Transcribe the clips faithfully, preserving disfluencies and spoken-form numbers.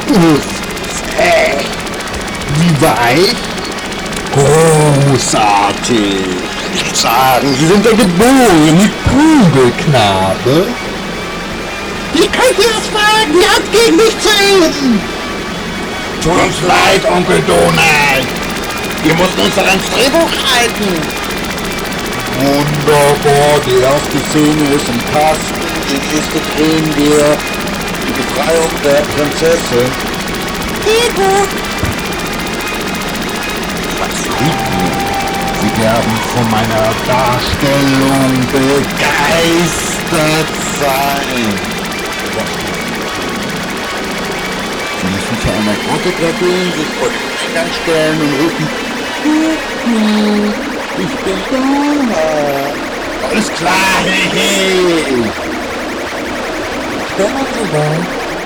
Zäh. Wie weich? Großartig. Ich sagen, Sie sind der geborene Kugelknabe. Wie könnt ihr das wagen, die Hand gegen mich zu erheben? Tut uns leid, Onkel Donald. Wir mussten uns ans Drehbuch halten. Wunderbar, die erste Szene ist im Kasten, die nächste drehen wir. Die Befreiung der Prinzessin. Sehr gut. Sie werden von meiner Darstellung begeistert sein. Sie müssen zu einer Grotte gehen, sich vor den Eingang stellen und rufen: Ich bin Donald. Alles klar, hey, hey. Donald, Donald.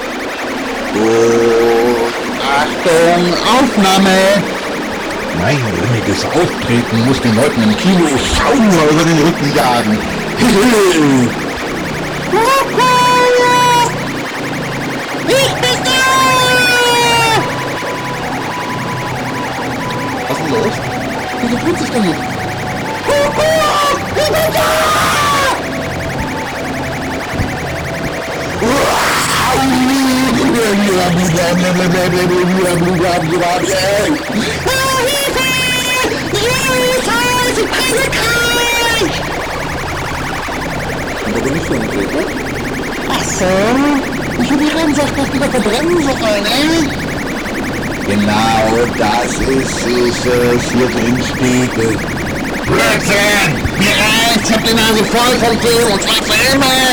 Gut, Achtung, Aufnahme. Mein grimmiges Auftreten muss den Leuten im Kino Schauer über den Rücken jagen. Ich bin da! Was ist denn los? Wieso tut sich denn nicht? Kuckuck! Ich bin da! Ach so, ich will die Rennsachen wieder verbrennen sollen, eh? Genau, das ist es, hier drin steht. Blödsinn! Mir reicht's, ich hab die Nase voll vom Film und zwar für immer!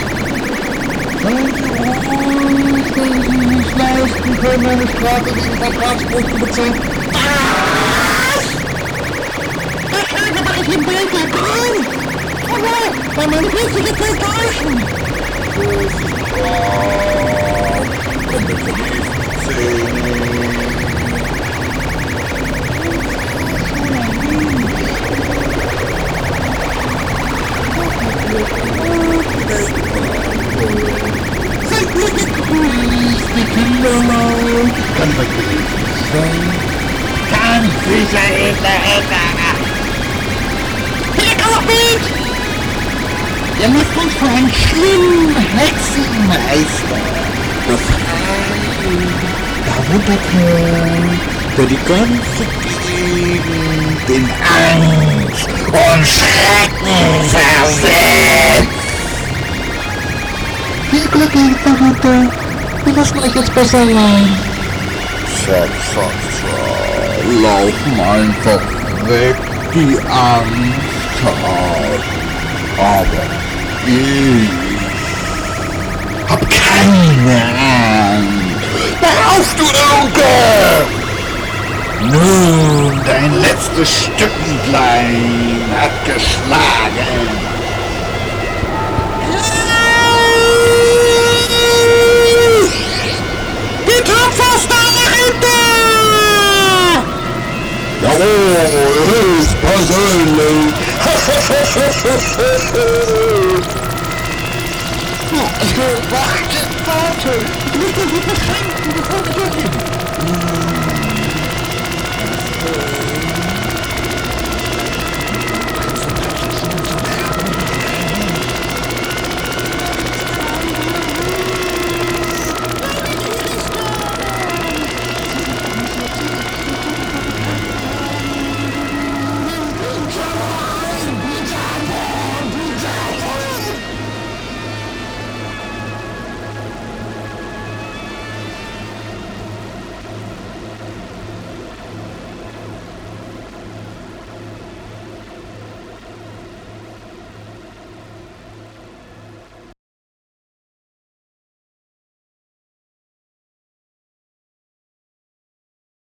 Ich nicht leisten können, eine Strafe gegen Vertragsbruch zu bezahlen. Was? Ich habe aber nicht im Bild gekommen! Aber, weil meine Füße jetzt nicht täuschen! Kommt mit der nächsten Szene! Seid mir gegrüßt, die Kinderlaut! Kann das gewesen sein? Kann sicher, Edler, Edler! Hier kommt mit! Ihr müsst uns vor einen schlimmen Hexenmeister befreien. Darunter Kerl, der die ganze Gegend in Angst und Schrecken versetzt. Viel Glück, darunter. Wir lassen euch jetzt besser rein. Zack, zack, zack. Laufen einfach weg, die Angst hat. Aber ich hab keine Angst. Worauf, du Onkel? Nun, dein letztes Stückenlein hat geschlagen. Die Topfpfosten dahinter! Jawohl, höchst persönlich. Warte, warte! Du musst uns nicht beschränken, bevor wir gehen!